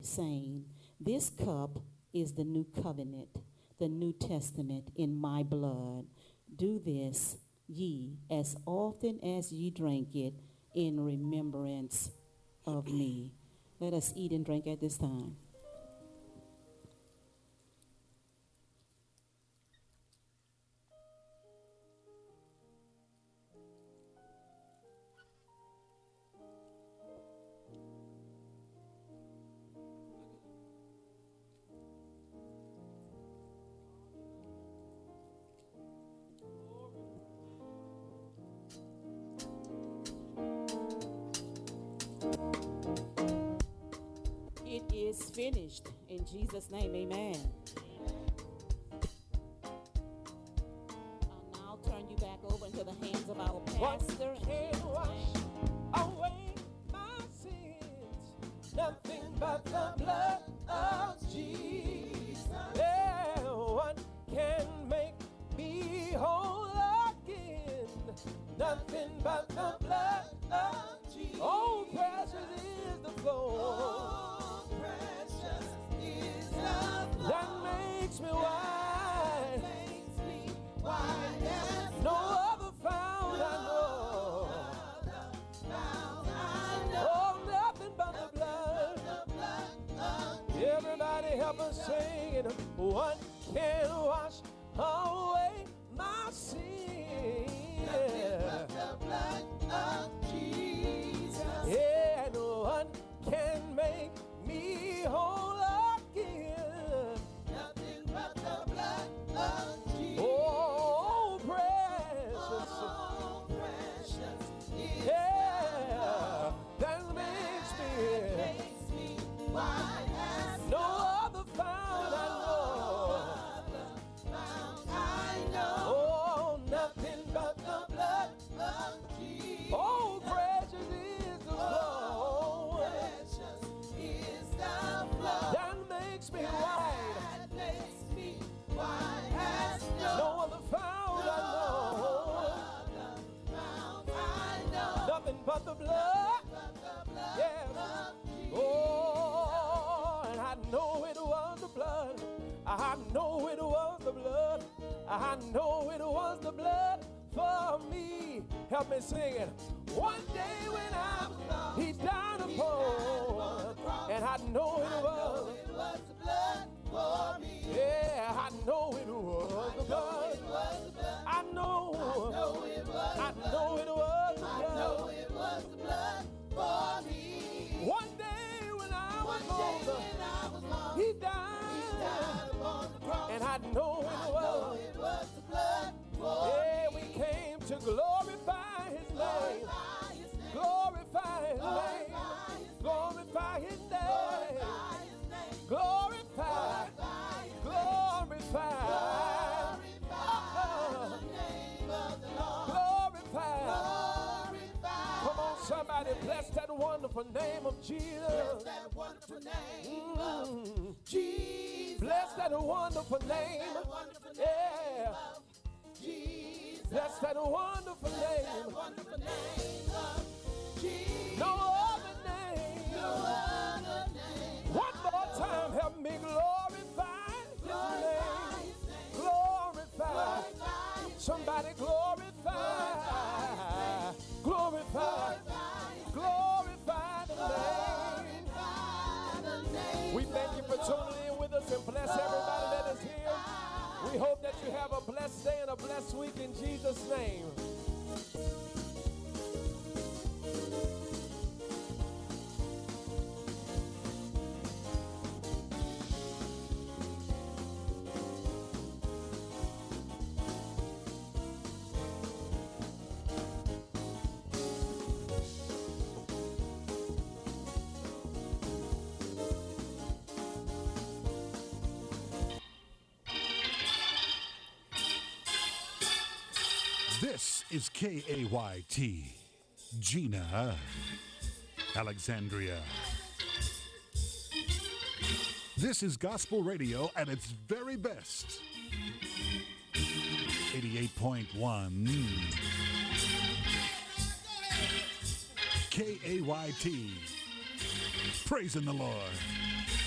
saying, "This cup is the new covenant, the New Testament in my blood. Do this, ye, as often as ye drink it, in remembrance of me." Let us eat and drink at this time. It is finished. In Jesus' name, amen. I'll now turn you back over into the hands of our pastor. What can wash away my sins? Nothing but the blood of Jesus. Yeah, what can make me whole again? Nothing but the blood of Jesus. Oh, precious is the flow. That makes me white. No other found I know. Oh, nothing but the blood. Everybody help us sing it. What can wash away my sin? Nothing but the blood of Jesus. Yeah, and what can make me whole again? Nothing but the blood of Jesus. Oh, precious. Oh, precious. Yeah, that makes me white as no other found I know. Oh, nothing but the blood of Jesus. Oh, precious is the blood. Precious is the blood that makes me white. That makes me white as no other found I know. Nothing but the blood. Yeah. Oh, and I know it was the blood. I know it was the blood. I know it was the blood for me. Help me sing it. One day when I was lost, he died upon, and I know it was the blood for me. Yeah, I know it was the blood. I know it was the blood for me. One day when I was lost, he died upon the cross, and I know it was the blood for me. Yeah, we came to glorify his name. Glorify his name. Glorify his name. Glorify. Glorify. The name of the Lord. Glorify. Come on, somebody, bless that wonderful name of Jesus. Bless that wonderful name of Jesus. Bless that wonderful name. Yeah. Jesus. Bless that wonderful name. Jesus. No other name. No other name. One more time, help me glorify his name. Glorify. Somebody glorify. Glorify. Glorify the name. We thank you for tuning in with us and bless everybody that is here. We hope that you have a blessed day and a blessed week in Jesus' name. This is KAYT, Gina, Alexandria. This is gospel radio at its very best. 88.1 KAYT. Praising the Lord.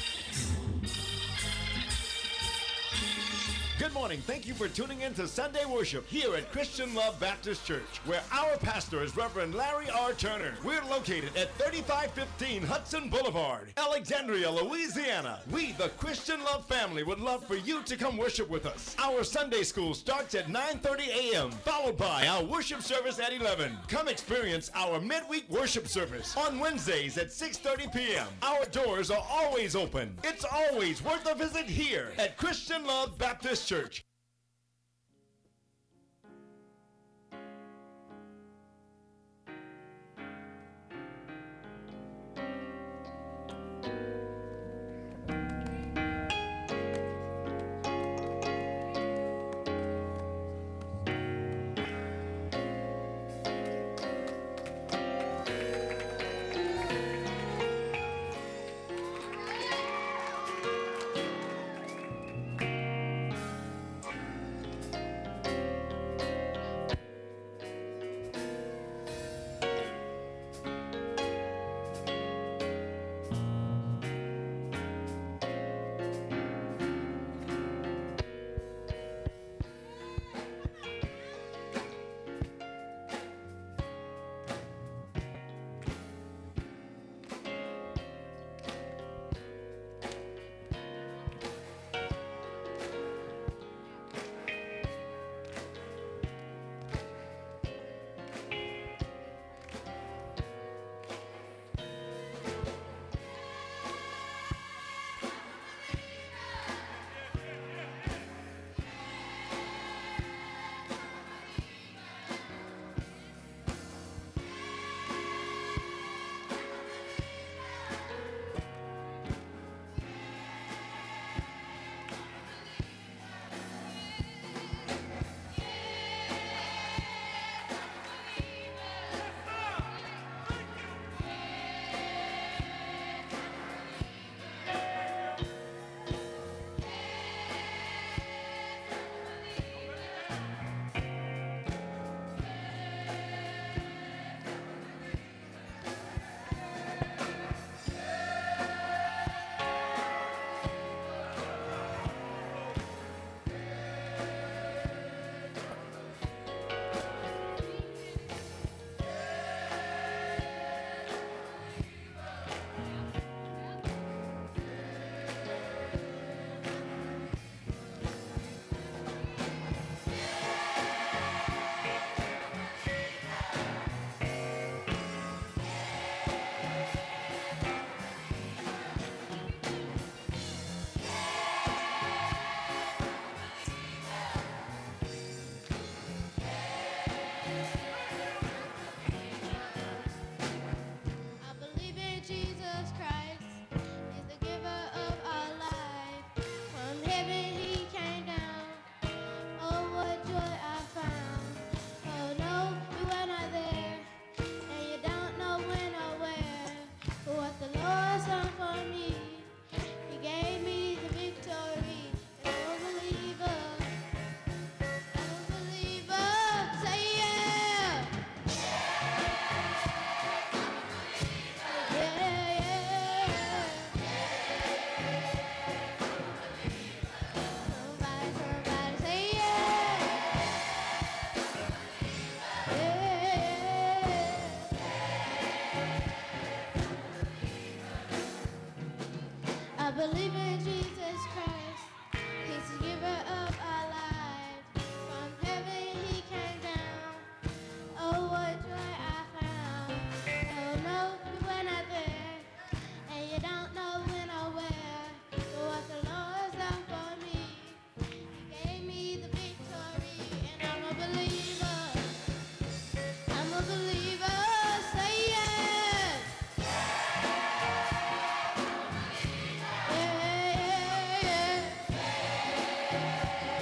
Good morning. Thank you for tuning in to Sunday Worship here at Christian Love Baptist Church, where our pastor is Reverend Larry R. Turner. We're located at 3515 Hudson Boulevard, Alexandria, Louisiana. We, the Christian Love family, would love for you to come worship with us. Our Sunday school starts at 9:30 a.m., followed by our worship service at 11. Come experience our midweek worship service on Wednesdays at 6:30 p.m. Our doors are always open. It's always worth a visit here at Christian Love Baptist Church. believe in Jesus Christ. He's the giver of our lives. From heaven he came down. Oh, what joy I found. Oh, no, you were not there. And you don't know when or where. But what the Lord's done for me, he gave me the victory. And I'm a believer. I'm a believer. Say yes. Yeah, yeah, yeah.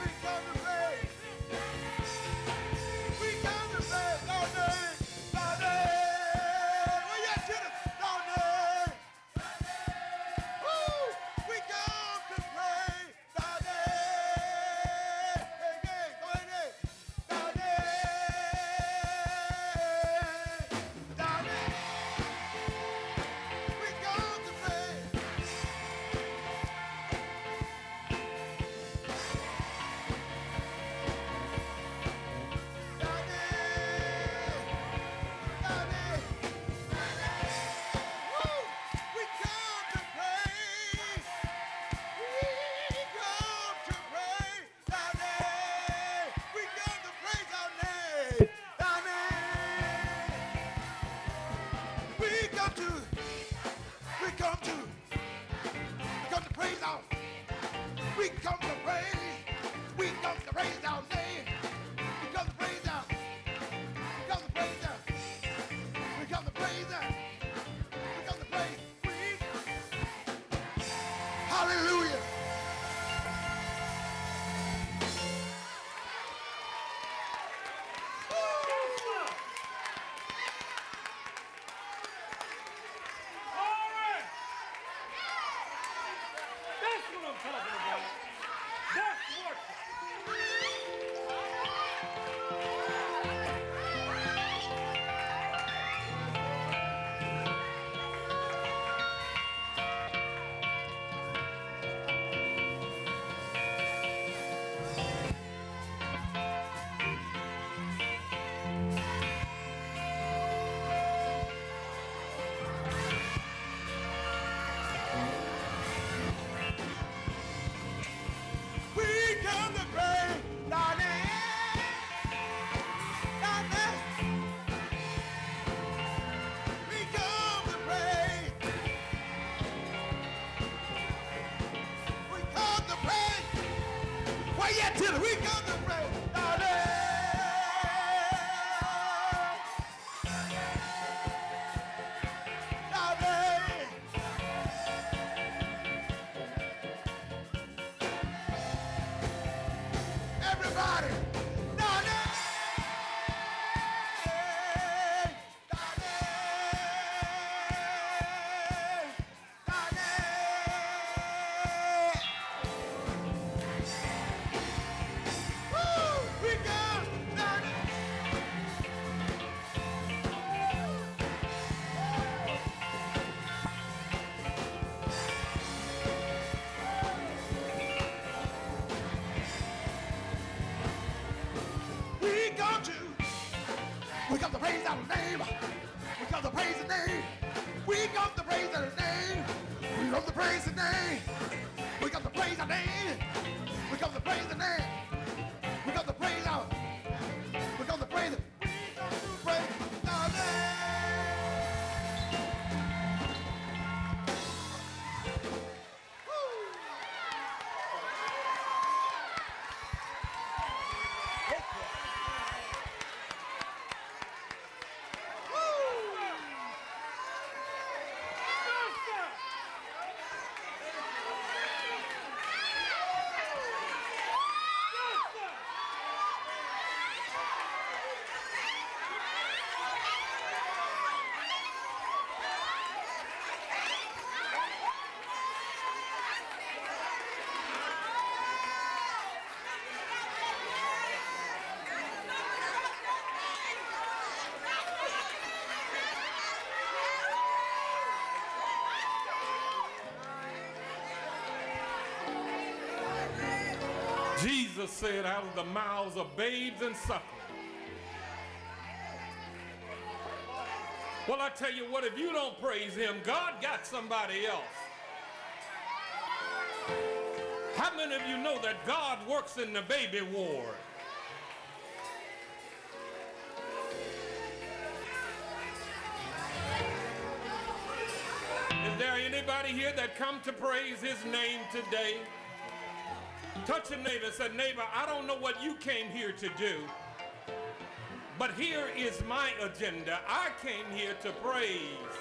come to praise. We come to praise our name. Our name. Well, yes, it is our name. Woo! We come to praise our name. Again, go ahead. Our name. Our name. We come to praise. We come to praise. We come to praise our name. We come to praise our. We come to praise our. We come to praise our. We come to praise. Hallelujah. That's what I'm talking about. That's worship. We come to praise thy name. Thy name. We come to praise. We come to praise. Why yet till we come to praise thy name. Thy name. Everybody. Thy name. Thy name. Thy name. Woo! We come. Thy name. We come to praise our name. We come to praise the name. We come to praise the name. We come to praise the name. We come to praise the name. We come to praise the name. We come to praise our. We come to praise it. We come to praise our name. Jesus said, out of the mouths of babes and sucklings. Well, I tell you what, if you don't praise him, God got somebody else. How many of you know that God works in the baby ward? Is there anybody here that come to praise his name today? Touch your neighbor and say, neighbor, I don't know what you came here to do, but here is my agenda. I came here to praise.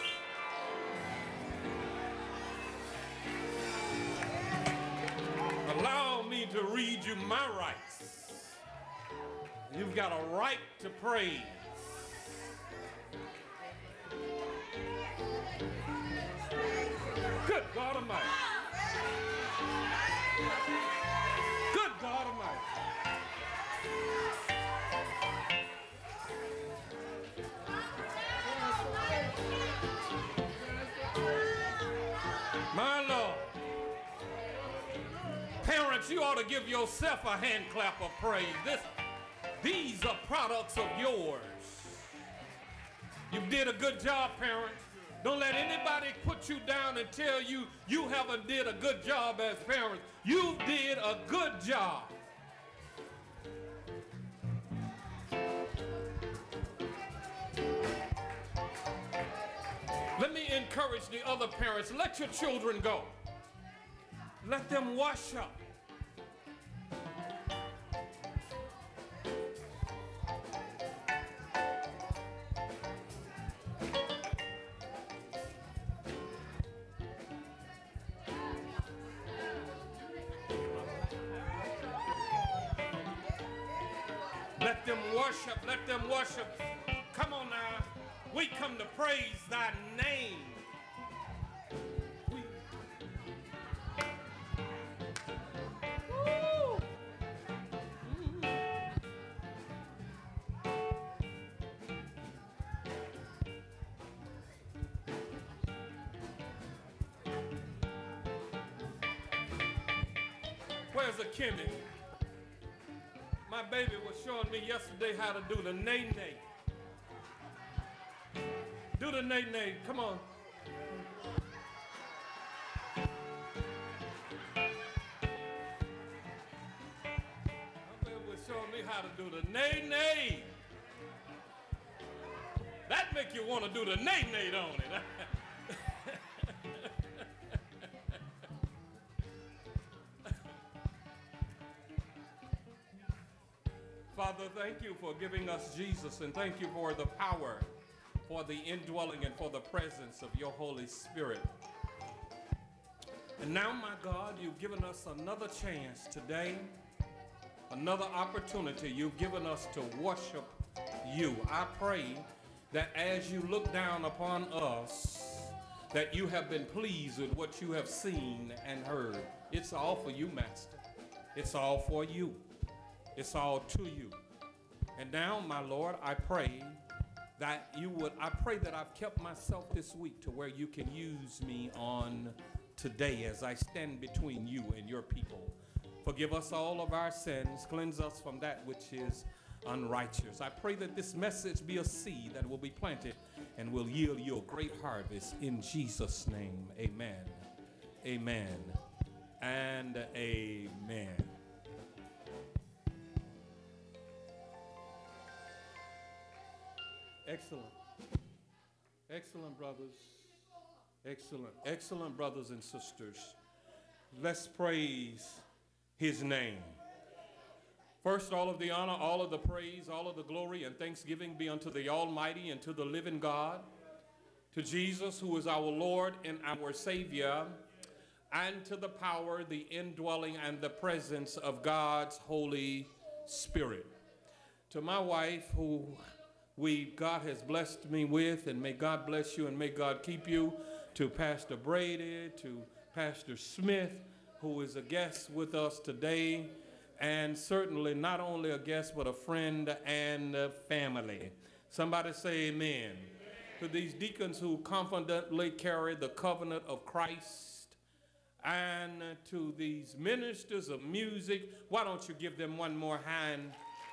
Allow me going to read you my rights. You've got a right to praise. Good God Almighty. Good God Almighty. My Lord. Parents, you ought to give yourself a hand clap of praise. These are products of yours. You did a good job, parents. Don't let anybody put you down and tell you you haven't did a good job as parents. You did a good job. Let me encourage the other parents. Let your children go. Let them wash up. Let them worship, let them worship. Come on now. We come to praise thy name. Where's the Kimmy? My baby was showing me yesterday how to do the nay-nay. Do the nay-nay, come on. My baby was showing me how to do the nay-nay. That make you want to do the nay-nay, don't it? Father, thank you for giving us Jesus, and thank you for the power, for the indwelling, and for the presence of your Holy Spirit. And now, my God, you've given us another chance today, another opportunity you've given us to worship you. I pray that as you look down upon us, that you have been pleased with what you have seen and heard. It's all for you, Master. It's all for you. It's all to you. And now, my Lord, I pray that I pray that I've kept myself this week to where you can use me on today as I stand between you and your people. Forgive us all of our sins. Cleanse us from that which is unrighteous. I pray that this message be a seed that will be planted and will yield you a great harvest. In Jesus' name, amen. Amen. And amen. Excellent. Excellent, brothers. Excellent. Excellent, brothers and sisters. Let's praise his name. First, all of the honor, all of the praise, all of the glory and thanksgiving be unto the Almighty and to the living God, to Jesus, who is our Lord and our Savior, and to the power, the indwelling, and the presence of God's Holy Spirit. To my wife, who God has blessed me with, and may God bless you and may God keep you. To Pastor Brady, to Pastor Smith, who is a guest with us today, and certainly not only a guest, but a friend and a family. Somebody say amen. Amen. To these deacons who confidently carry the covenant of Christ, and to these ministers of music, why don't you give them one more hand?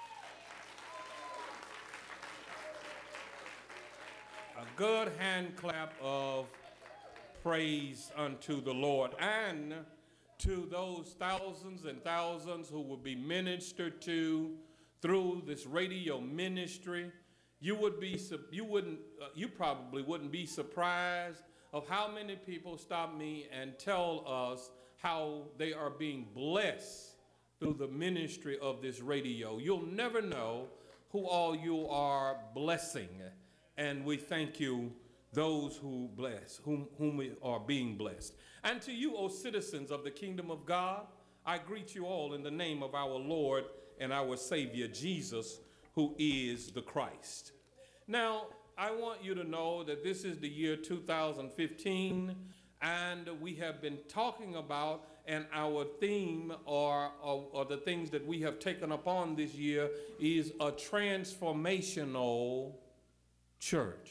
A good hand clap of praise unto the Lord. And to those thousands and thousands who will be ministered to through this radio ministry, you probably wouldn't be surprised of how many people stop me and tell us how they are being blessed through the ministry of this radio. You'll never know who all you are blessing. And we thank you, those who bless, whom we are being blessed. And to you, O citizens of the kingdom of God, I greet you all in the name of our Lord and our Savior, Jesus, who is the Christ. Now, I want you to know that this is the year 2015, and we have been talking about, and our theme or the things that we have taken upon this year is a transformational church.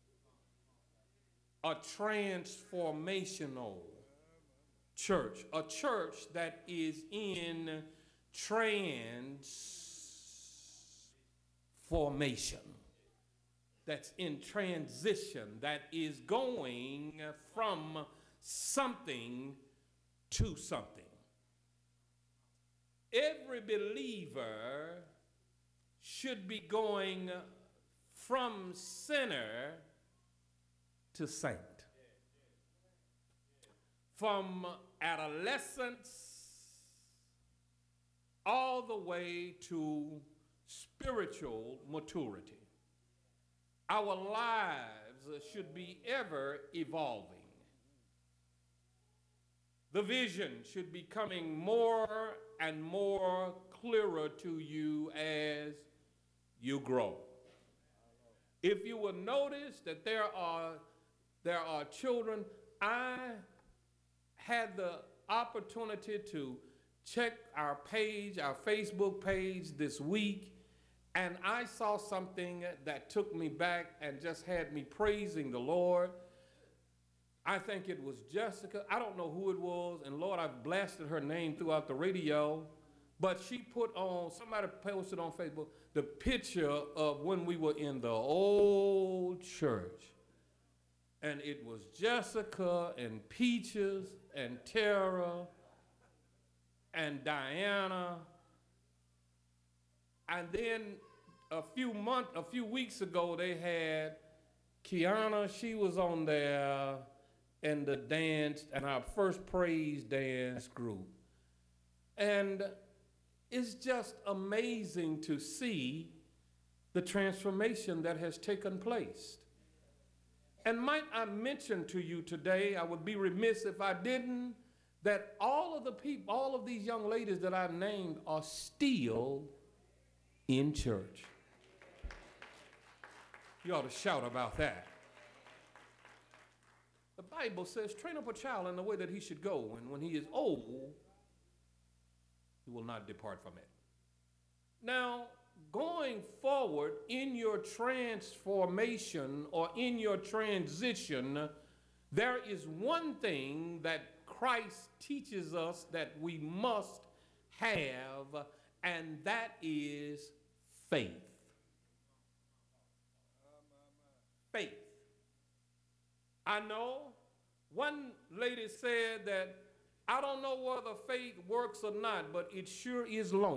A transformational church. A church that is in transformation. That's in transition, that is going from something to something. Every believer should be going from sinner to saint. From adolescence all the way to spiritual maturity. Our lives should be ever evolving. The vision should be coming more and more clearer to you as you grow. If you will notice that there are children, I had the opportunity to check our page, our Facebook page this week, and I saw something that took me back and just had me praising the Lord. I think it was Jessica. I don't know who it was, and Lord, I've blasted her name throughout the radio, but she put on, somebody posted on Facebook, the picture of when we were in the old church. And it was Jessica and Peaches and Tara and Diana. And then a few weeks ago, they had Kiana. She was on there in the dance, and our first praise dance group. And it's just amazing to see the transformation that has taken place. And might I mention to you today, I would be remiss if I didn't, that all of these young ladies that I've named are still in church. You ought to shout about that. The Bible says, train up a child in the way that he should go, and when he is old, he will not depart from it. Now, going forward in your transformation or in your transition, there is one thing that Christ teaches us that we must have, and that is faith. Faith. I know one lady said that, I don't know whether faith works or not, but it sure is lonely.